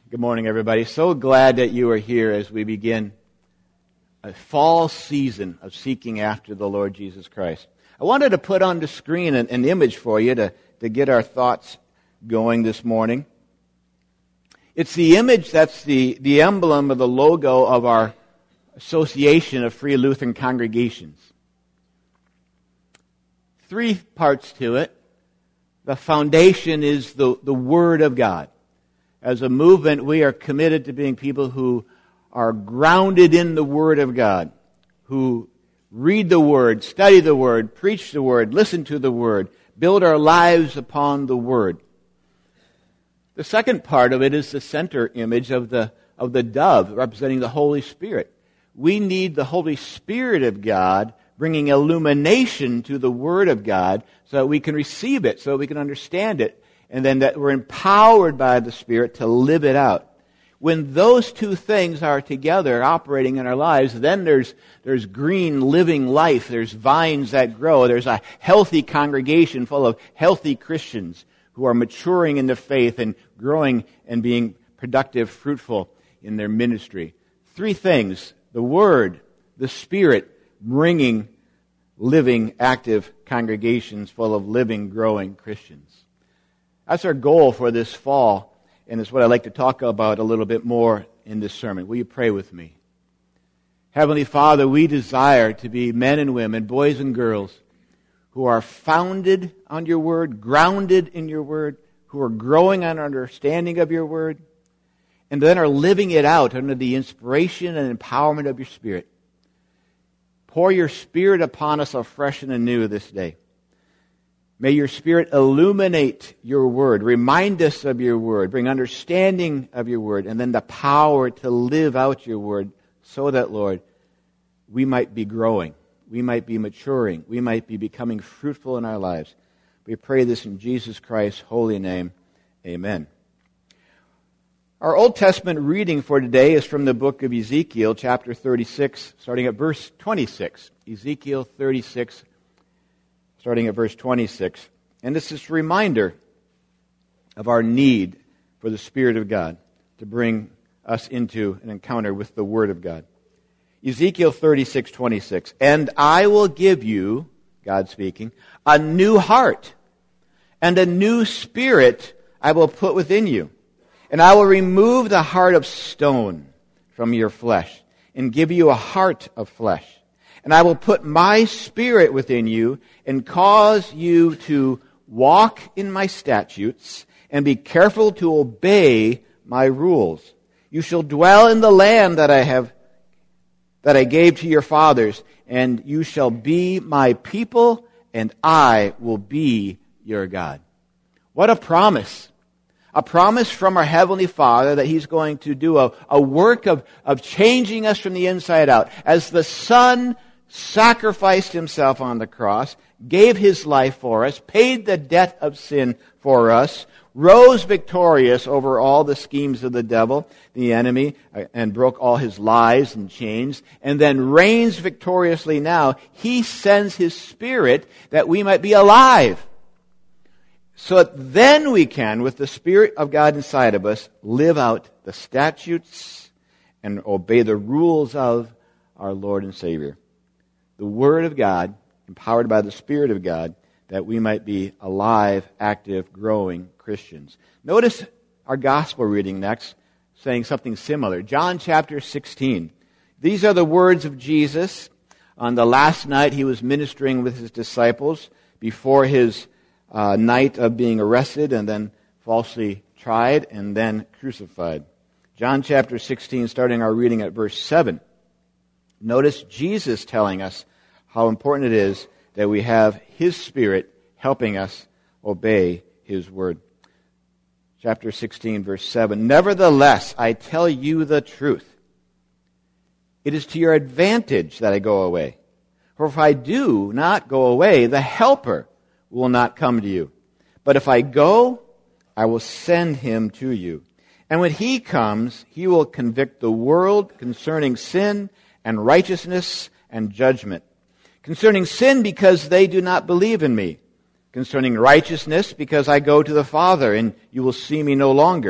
Good morning, everybody. So glad that you are here as we begin a fall season of seeking after the Lord Jesus Christ. I wanted to put on the screen an image for you to get our thoughts going this morning. It's the image that's the emblem of the logo of our Association of Free Lutheran Congregations. 3 parts to it. The foundation is the Word of God. As a movement, we are committed to being people who are grounded in the Word of God, who read the Word, study the Word, preach the Word, listen to the Word, build our lives upon the Word. The second part of it is the center image of the dove representing the Holy Spirit. We need the Holy Spirit of God bringing illumination to the Word of God so that we can receive it, so that we can understand it, and then that we're empowered by the Spirit to live it out. When those 2 things are together operating in our lives, then there's green living life, there's vines that grow, there's a healthy congregation full of healthy Christians who are maturing in the faith and growing and being productive, fruitful in their ministry. 3 things: the Word, the Spirit, bringing living, active congregations full of living, growing Christians. That's our goal for this fall, and it's what I'd like to talk about a little bit more in this sermon. Will you pray with me? Heavenly Father, we desire to be men and women, boys and girls, who are founded on your Word, grounded in your Word, who are growing on understanding of your Word, and then are living it out under the inspiration and empowerment of your Spirit. Pour your Spirit upon us afresh and anew this day. May your Spirit illuminate your Word, remind us of your Word, bring understanding of your Word, and then the power to live out your Word so that, Lord, we might be growing, we might be maturing, we might be becoming fruitful in our lives. We pray this in Jesus Christ's holy name. Amen. Our Old Testament reading for today is from the book of Ezekiel, chapter 36, starting at verse 26. Ezekiel 36, starting at verse 26. And this is a reminder of our need for the Spirit of God to bring us into an encounter with the Word of God. Ezekiel 36:26. And I will give you, God speaking, a new heart, and a new spirit I will put within you. And I will remove the heart of stone from your flesh, and give you a heart of flesh. And I will put my Spirit within you, and cause you to walk in my statutes, and be careful to obey my rules. You shall dwell in the land that I gave to your fathers, and you shall be my people, and I will be your God. What a promise! A promise from our Heavenly Father that He's going to do a work of changing us from the inside out. As the Son sacrificed Himself on the cross, gave His life for us, paid the debt of sin for us, rose victorious over all the schemes of the devil, the enemy, and broke all his lies and chains, and then reigns victoriously now, He sends His Spirit that we might be alive. So that then we can, with the Spirit of God inside of us, live out the statutes and obey the rules of our Lord and Savior. The Word of God, empowered by the Spirit of God, that we might be alive, active, growing Christians. Notice our gospel reading next, saying something similar. John chapter 16. These are the words of Jesus on the last night He was ministering with His disciples before His night of being arrested and then falsely tried and then crucified. John chapter 16, starting our reading at verse 7. Notice Jesus telling us how important it is that we have His Spirit helping us obey His Word. Chapter 16, verse 7. Nevertheless, I tell you the truth. It is to your advantage that I go away. For if I do not go away, the Helper will not come to you. But if I go, I will send Him to you. And when He comes, He will convict the world concerning sin and righteousness and judgment. Concerning sin, because they do not believe in me. Concerning righteousness, because I go to the Father, and you will see me no longer.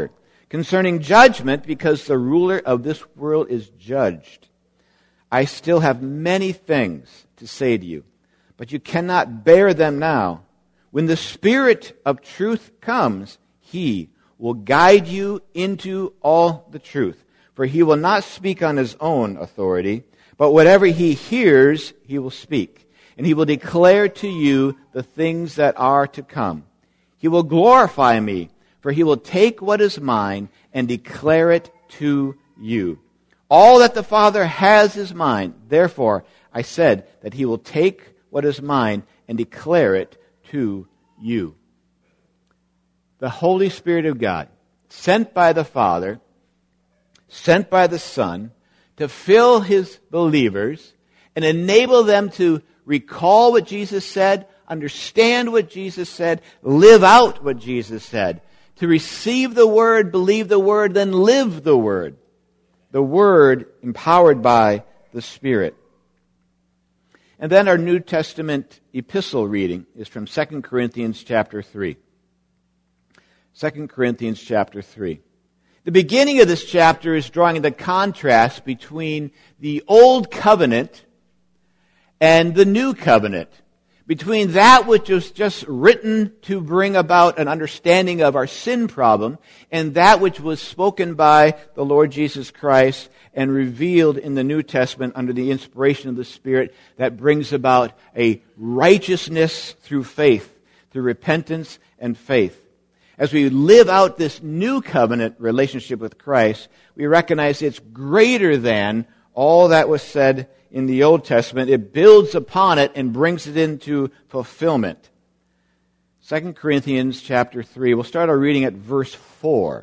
Concerning judgment, because the ruler of this world is judged. I still have many things to say to you, but you cannot bear them now. When the Spirit of truth comes, He will guide you into all the truth. For He will not speak on His own authority, but whatever He hears, He will speak. And He will declare to you the things that are to come. He will glorify Me, for He will take what is mine and declare it to you. All that the Father has is mine. Therefore, I said that He will take what is mine and declare it to you. The Holy Spirit of God, sent by the Father, sent by the Son, to fill His believers and enable them to recall what Jesus said, understand what Jesus said, live out what Jesus said, to receive the Word, believe the Word, then live the Word. The Word empowered by the Spirit. And then our New Testament epistle reading is from 2 Corinthians chapter 3. 2 Corinthians chapter 3. The beginning of this chapter is drawing the contrast between the Old Covenant and the New Covenant. Between that which was just written to bring about an understanding of our sin problem and that which was spoken by the Lord Jesus Christ and revealed in the New Testament under the inspiration of the Spirit that brings about a righteousness through faith, through repentance and faith. As we live out this new covenant relationship with Christ, we recognize it's greater than all that was said in the Old Testament. It builds upon it and brings it into fulfillment. 2 Corinthians chapter 3. We'll start our reading at verse 4.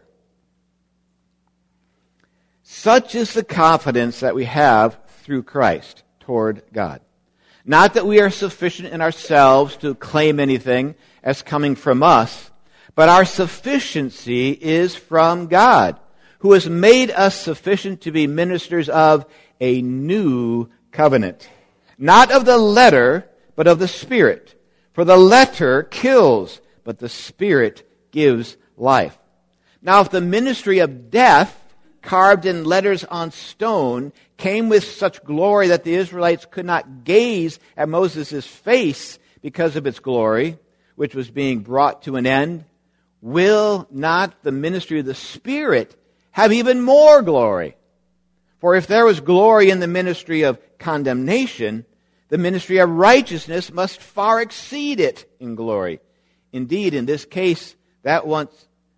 Such is the confidence that we have through Christ toward God. Not that we are sufficient in ourselves to claim anything as coming from us, but our sufficiency is from God, who has made us sufficient to be ministers of a new covenant. Not of the letter, but of the Spirit. For the letter kills, but the Spirit gives life. Now, if the ministry of death, carved in letters on stone, came with such glory that the Israelites could not gaze at Moses' face because of its glory, which was being brought to an end, will not the ministry of the Spirit have even more glory? For if there was glory in the ministry of condemnation, the ministry of righteousness must far exceed it in glory. Indeed, in this case, what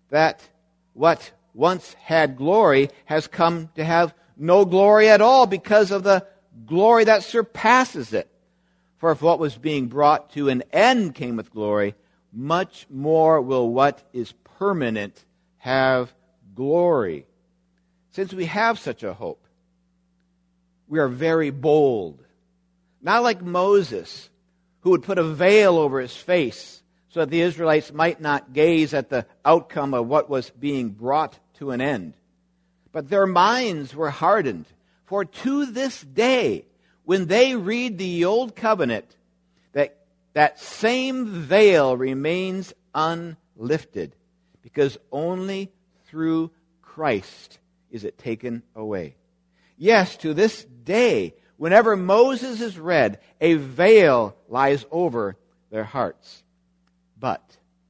once had glory has come to have no glory at all because of the glory that surpasses it. For if what was being brought to an end came with glory, much more will what is permanent have glory. Since we have such a hope, we are very bold. Not like Moses, who would put a veil over his face so that the Israelites might not gaze at the outcome of what was being brought to an end. But their minds were hardened. For to this day, when they read the Old Covenant, that same veil remains unlifted, because only through Christ is it taken away. Yes, to this day, whenever Moses is read, a veil lies over their hearts. But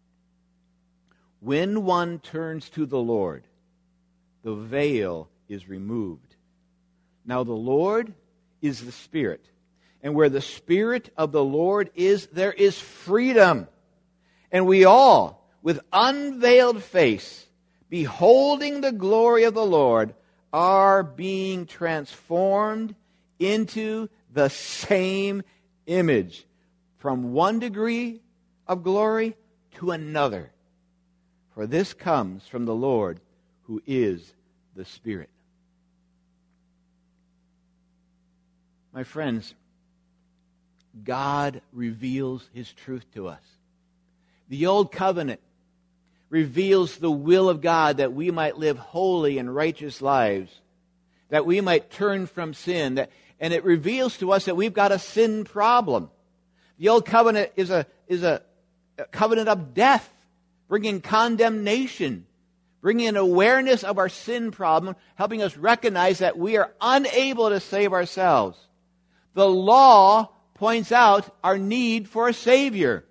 when one turns to the Lord, the veil is removed. Now the Lord is the Spirit, and where the Spirit of the Lord is, there is freedom. And we all, with unveiled face, beholding the glory of the Lord, are being transformed into the same image, from one degree of glory to another. For this comes from the Lord, who is the Spirit. My friends, God reveals His truth to us. The Old Covenant reveals the will of God that we might live holy and righteous lives, that we might turn from sin, and it reveals to us that we've got a sin problem. The Old Covenant is a covenant of death, bringing condemnation, bringing an awareness of our sin problem, helping us recognize that we are unable to save ourselves. The law points out our need for a Savior.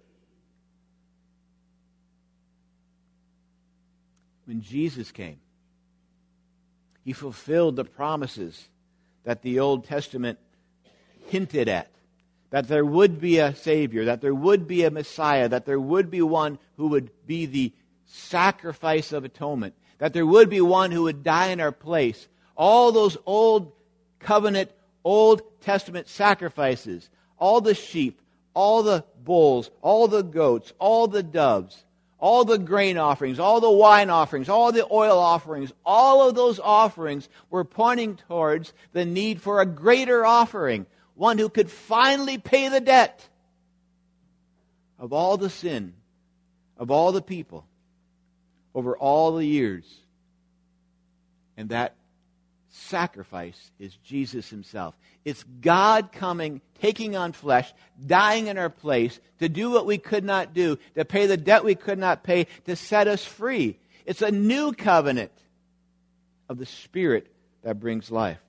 When Jesus came, He fulfilled the promises that the Old Testament hinted at. That there would be a Savior, that there would be a Messiah, that there would be one who would be the sacrifice of atonement, that there would be one who would die in our place. All those Old Covenant, Old Testament sacrifices, all the sheep, all the bulls, all the goats, all the doves, all the grain offerings, all the wine offerings, all the oil offerings, all of those offerings were pointing towards the need for a greater offering, one who could finally pay the debt of all the sin of all the people over all the years. And that sacrifice is Jesus Himself. It's God coming, taking on flesh, dying in our place, to do what we could not do, to pay the debt we could not pay, to set us free. It's a new covenant of the Spirit that brings life.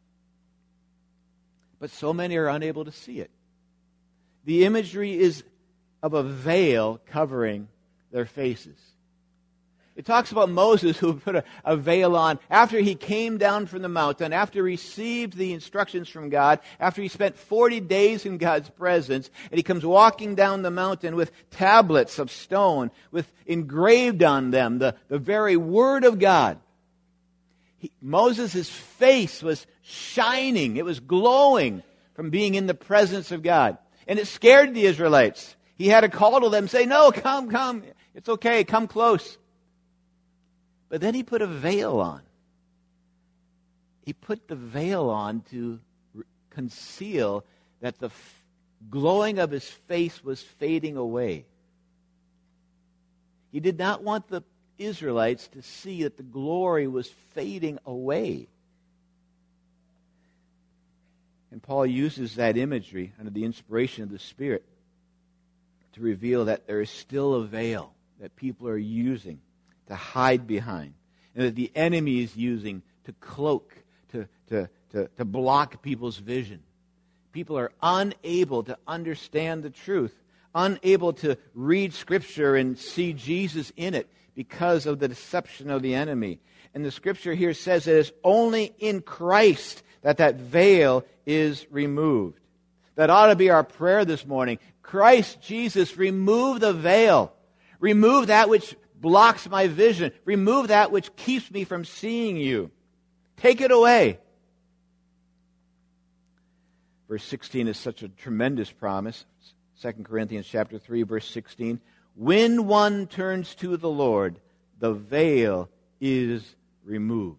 But so many are unable to see it. The imagery is of a veil covering their faces. It talks about Moses who put a veil on after he came down from the mountain, after he received the instructions from God, after he spent 40 days in God's presence, and he comes walking down the mountain with tablets of stone, with engraved on them the very Word of God. Moses' face was shining. It was glowing from being in the presence of God. And it scared the Israelites. He had to call to them, say, "No, come. It's okay, come close." But then he put a veil on. He put the veil on to conceal that the glowing of his face was fading away. He did not want the Israelites to see that the glory was fading away. And Paul uses that imagery under the inspiration of the Spirit to reveal that there is still a veil that people are using to hide behind, and that the enemy is using to cloak, to block people's vision. People are unable to understand the truth, unable to read Scripture and see Jesus in it because of the deception of the enemy. And the Scripture here says that it's only in Christ that veil is removed. That ought to be our prayer this morning. Christ Jesus, remove the veil. Remove that which blocks my vision. Remove that which keeps me from seeing you. Take it away. Verse 16 is such a tremendous promise. 2 Corinthians chapter 3, verse 16. When one turns to the Lord, the veil is removed.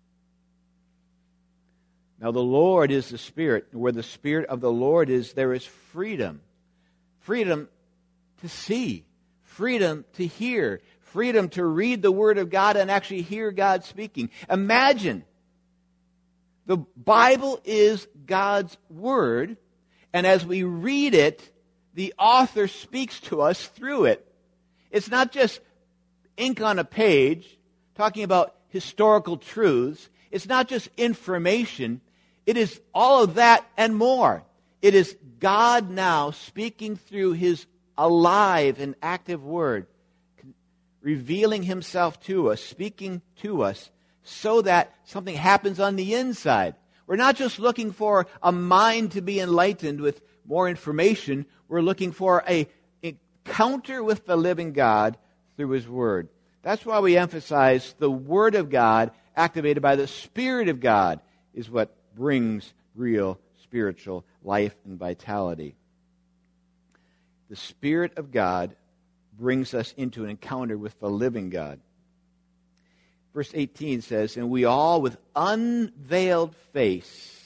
Now the Lord is the Spirit. Where the Spirit of the Lord is, there is freedom. Freedom to see. Freedom to hear. Freedom to read the Word of God and actually hear God speaking. Imagine, the Bible is God's Word, and as we read it, the author speaks to us through it. It's not just ink on a page talking about historical truths. It's not just information. It is all of that and more. It is God now speaking through His alive and active Word, revealing Himself to us, speaking to us, so that something happens on the inside. We're not just looking for a mind to be enlightened with more information. We're looking for an encounter with the living God through His Word. That's why we emphasize the Word of God, activated by the Spirit of God, is what brings real spiritual life and vitality. The Spirit of God brings us into an encounter with the living God. Verse 18 says, and we all with unveiled face,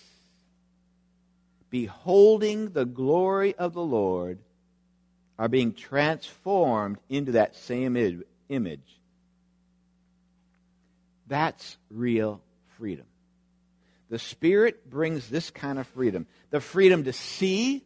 beholding the glory of the Lord, are being transformed into that same image. That's real freedom. The Spirit brings this kind of freedom. The freedom to see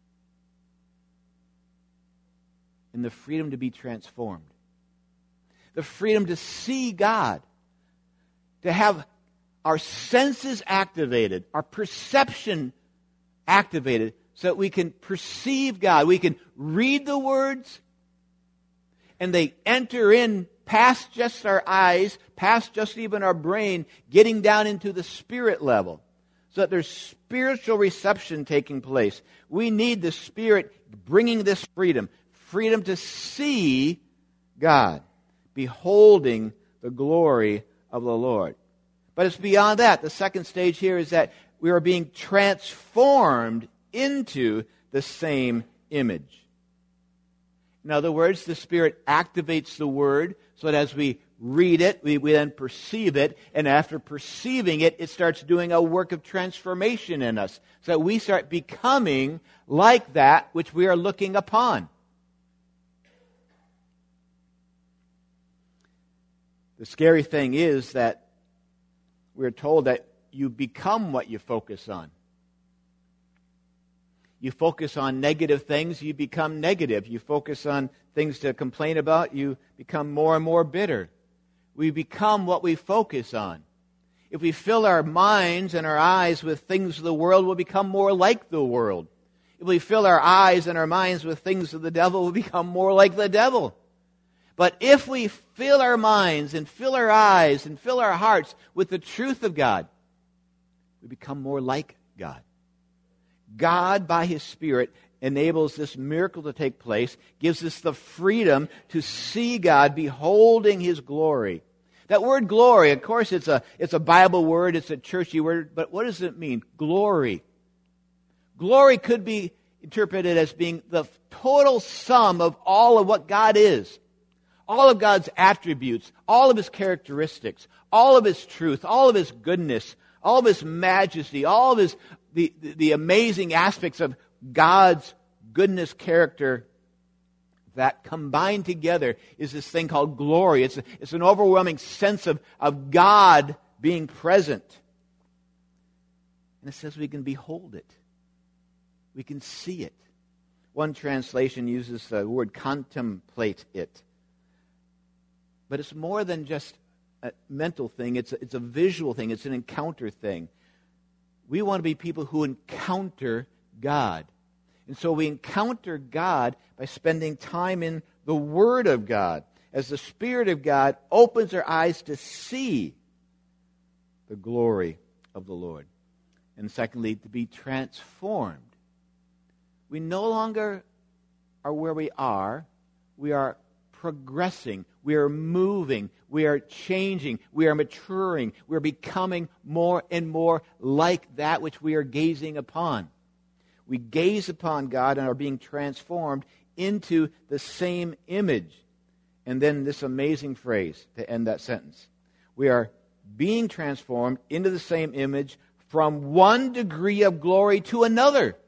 and the freedom to be transformed. the freedom to see God, to have our senses activated, our perception activated, so that we can perceive God. We can read the words, and they enter in past just our eyes, past just even our brain, getting down into the spirit level, so that there's spiritual reception taking place. We need the Spirit bringing this freedom to see God, beholding the glory of the Lord. But it's beyond that. The second stage here is that we are being transformed into the same image. In other words, the Spirit activates the Word so that as we read it, we then perceive it, and after perceiving it, it starts doing a work of transformation in us, so that we start becoming like that which we are looking upon. The scary thing is that we're told that you become what you focus on. You focus on negative things, you become negative. You focus on things to complain about, you become more and more bitter. We become what we focus on. If we fill our minds and our eyes with things of the world, we'll become more like the world. If we fill our eyes and our minds with things of the devil, we'll become more like the devil. But if we fill our minds and fill our eyes and fill our hearts with the truth of God, we become more like God. God, by His Spirit, enables this miracle to take place, gives us the freedom to see God, beholding His glory. That word glory, of course, it's a Bible word, it's a churchy word, but what does it mean? Glory. Glory could be interpreted as being the total sum of all of what God is. All of God's attributes, all of His characteristics, all of His truth, all of His goodness, all of His majesty, all of the amazing aspects of God's goodness, character, that combined together is this thing called glory. It's an overwhelming sense of God being present. And it says we can behold it. We can see it. One translation uses the word contemplate it. But it's more than just a mental thing. It's a visual thing. It's an encounter thing. We want to be people who encounter God. And so we encounter God by spending time in the Word of God, as the Spirit of God opens our eyes to see the glory of the Lord. And secondly, to be transformed. We no longer are where we are. We are progressing. We are moving. We are changing. We are maturing. We are becoming more and more like that which we are gazing upon. We gaze upon God and are being transformed into the same image. And then this amazing phrase to end that sentence. We are being transformed into the same image from one degree of glory to another.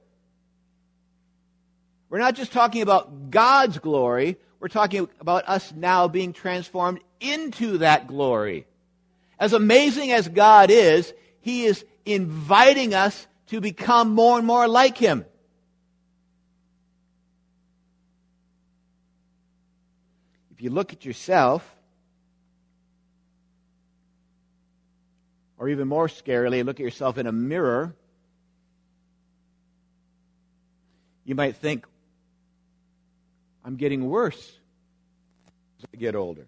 We're not just talking about God's glory. We're talking about us now being transformed into that glory. As amazing as God is, He is inviting us to become more and more like Him. If you look at yourself, or even more scarily, look at yourself in a mirror, you might think, I'm getting worse as I get older.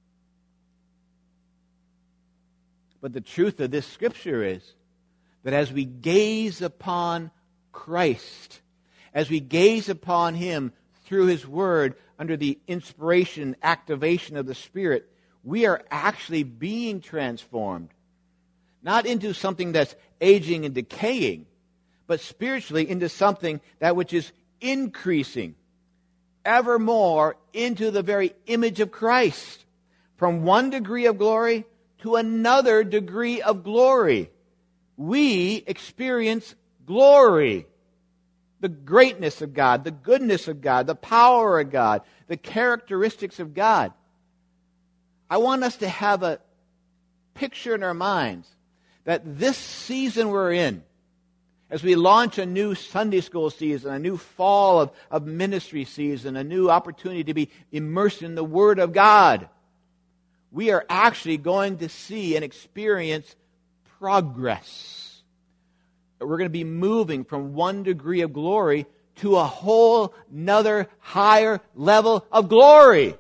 But the truth of this scripture is that as we gaze upon Christ, as we gaze upon Him through His Word, under the inspiration, activation of the Spirit, we are actually being transformed. Not into something that's aging and decaying, but spiritually into something that which is increasing ever more into the very image of Christ. From one degree of glory to another degree of glory. We experience glory. The greatness of God, the goodness of God, the power of God, the characteristics of God. I want us to have a picture in our minds that this season we're in, as we launch a new Sunday school season, a new fall of ministry season, a new opportunity to be immersed in the Word of God, we are actually going to see and experience progress. We're going to be moving from one degree of glory to a whole nother higher level of glory.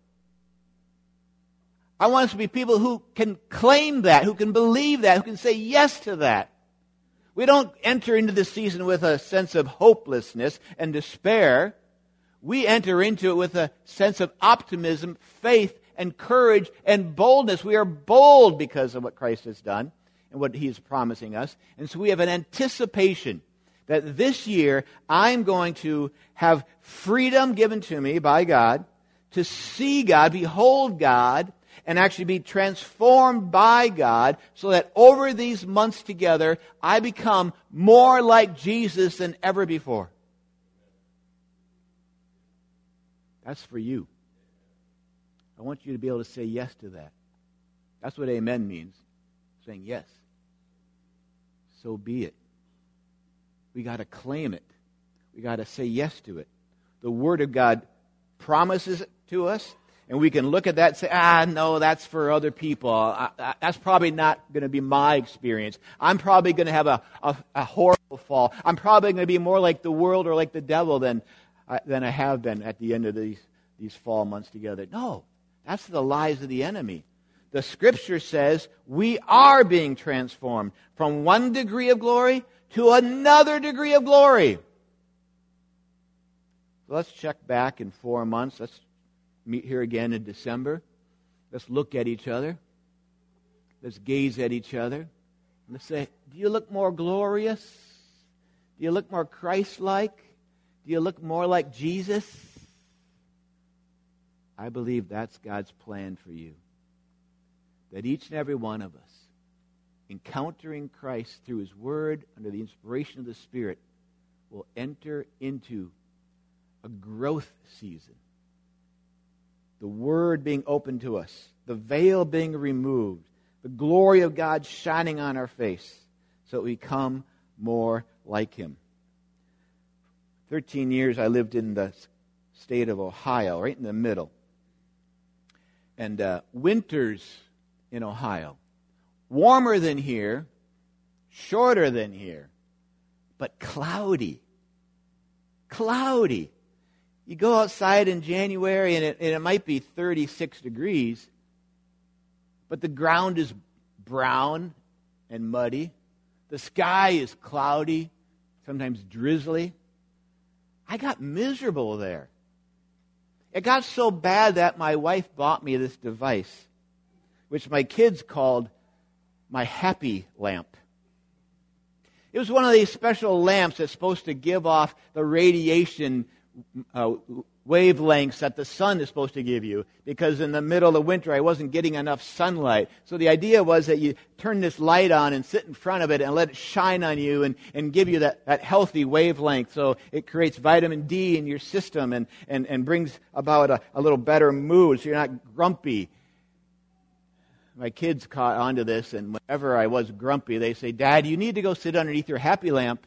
I want us to be people who can claim that, who can believe that, who can say yes to that. We don't enter into this season with a sense of hopelessness and despair. We enter into it with a sense of optimism, faith, and courage and boldness. We are bold because of what Christ has done and what He is promising us. And so we have an anticipation that this year I'm going to have freedom given to me by God to see God, behold God, and actually be transformed by God so that over these months together, I become more like Jesus than ever before. That's for you. I want you to be able to say yes to that. That's what amen means, saying yes. So be it. We got to claim it. We got to say yes to it. The Word of God promises it to us, and we can look at that and say, no, that's for other people. That's probably not going to be my experience. I'm probably going to have a horrible fall. I'm probably going to be more like the world or like the devil than I have been at the end of these fall months together. No, that's the lies of the enemy. The Scripture says we are being transformed from one degree of glory to another degree of glory. So let's check back in 4 months. Let's meet here again in December. Let's look at each other. Let's gaze at each other. And let's say, do you look more glorious? Do you look more Christ-like? Do you look more like Jesus? I believe that's God's plan for you. That each and every one of us, encountering Christ through His Word, under the inspiration of the Spirit, will enter into a growth season. The Word being opened to us, the veil being removed, the glory of God shining on our face, so that we become more like Him. 13 years I lived in the state of Ohio, right in the middle. And winters in Ohio, warmer than here, shorter than here, but cloudy. Cloudy. You go outside in January and it might be 36 degrees, but the ground is brown and muddy. The sky is cloudy, sometimes drizzly. I got miserable there. It got so bad that my wife bought me this device, which my kids called my happy lamp. It was one of these special lamps that's supposed to give off the radiation wavelengths that the sun is supposed to give you, because in the middle of the winter I wasn't getting enough sunlight. So the idea was that you turn this light on and sit in front of it and let it shine on you and give you that healthy wavelength, so it creates vitamin D in your system and brings about a little better mood, so you're not grumpy. My kids caught onto this, and whenever I was grumpy, they say, "Dad, you need to go sit underneath your happy lamp."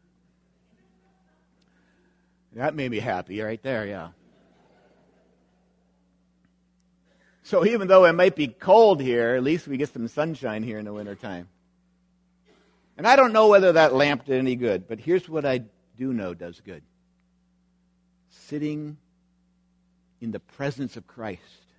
That made me happy right there, yeah. So even though it might be cold here, at least we get some sunshine here in the wintertime. And I don't know whether that lamp did any good, but here's what I do know does good. Sitting in the presence of Christ.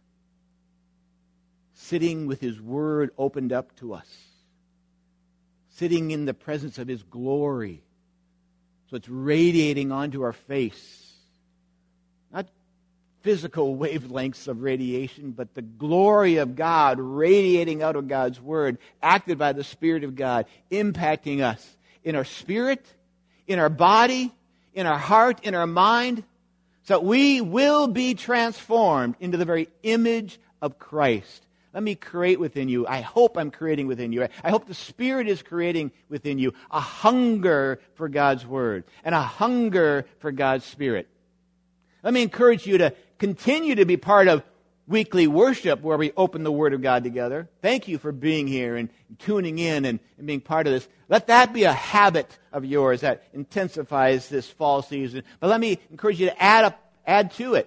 Sitting with His Word opened up to us. Sitting in the presence of His glory. So it's radiating onto our face. Not physical wavelengths of radiation, but the glory of God radiating out of God's Word, acted by the Spirit of God, impacting us in our spirit, in our body, in our heart, in our mind, so that we will be transformed into the very image of Christ. Let me create within you. I hope I'm creating within you. I hope the Spirit is creating within you a hunger for God's Word and a hunger for God's Spirit. Let me encourage you to continue to be part of weekly worship where we open the Word of God together. Thank you for being here and tuning in and being part of this. Let that be a habit of yours that intensifies this fall season. But let me encourage you to add to it.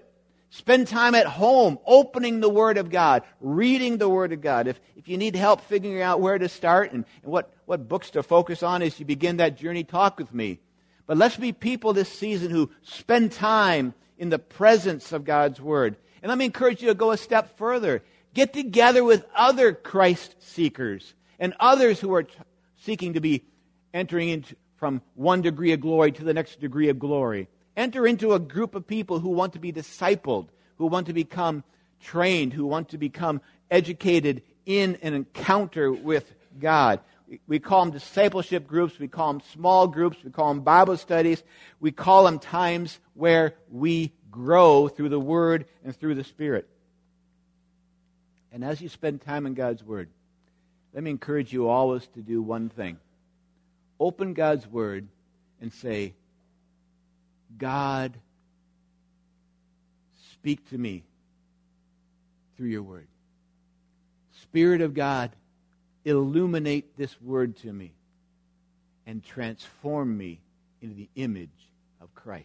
Spend time at home opening the Word of God, reading the Word of God. If you need help figuring out where to start and what books to focus on as you begin that journey, talk with me. But let's be people this season who spend time in the presence of God's Word. And let me encourage you to go a step further. Get together with other Christ seekers and others who are seeking to be entering into from one degree of glory to the next degree of glory. Enter into a group of people who want to be discipled, who want to become trained, who want to become educated in an encounter with God. We call them discipleship groups, we call them small groups, we call them Bible studies, we call them times where we grow through the Word and through the Spirit. And as you spend time in God's Word, let me encourage you always to do one thing. Open God's Word and say, God, speak to me through your Word. Spirit of God, illuminate this Word to me and transform me into the image of Christ.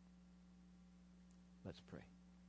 Let's pray.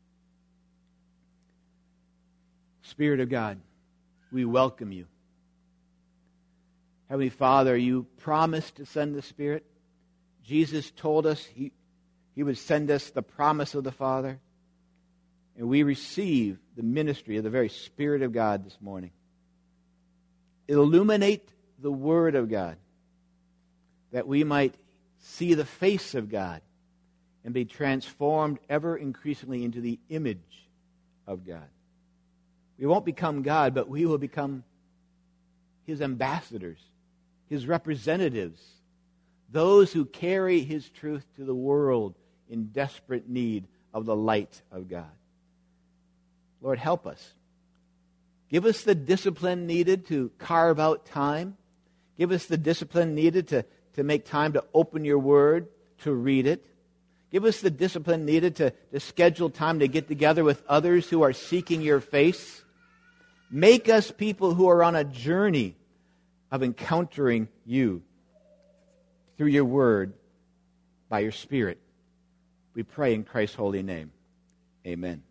Spirit of God, we welcome you. Heavenly Father, you promised to send the Spirit. Jesus told us He would send us the promise of the Father. And we receive the ministry of the very Spirit of God this morning. Illuminate the Word of God, that we might see the face of God and be transformed ever increasingly into the image of God. We won't become God, but we will become His ambassadors, His representatives, those who carry His truth to the world in desperate need of the light of God. Lord, help us. Give us the discipline needed to carve out time. Give us the discipline needed to make time to open your Word, to read it. Give us the discipline needed to schedule time to get together with others who are seeking your face. Make us people who are on a journey of encountering you through your Word, by your Spirit. We pray in Christ's holy name. Amen.